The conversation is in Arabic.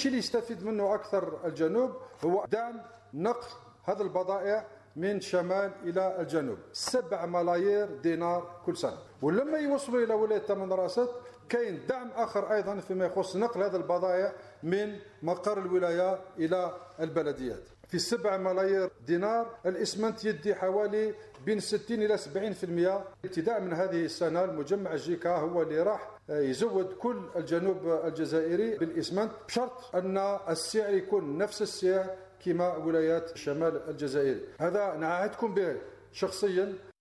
الشيء اللي يستفيد منه أكثر الجنوب هو دعم نقل هذه البضائع من شمال إلى الجنوب 7 ملايير دينار كل سنة. ولما يوصلوا إلى ولاية تمنراست كاين دعم آخر أيضا فيما يخص نقل هذه البضائع من مقر الولاية إلى البلديات. في 7 ملايير دينار الإسمنت يدي حوالي بين 60 إلى 70%. ابتداء من هذه السنة المجمع جيكا هو اللي راح يزود كل الجنوب الجزائري بالإسمنت بشرط أن السعر يكون نفس السعر كما ولايات شمال الجزائر. هذا نعهدكم به شخصيا.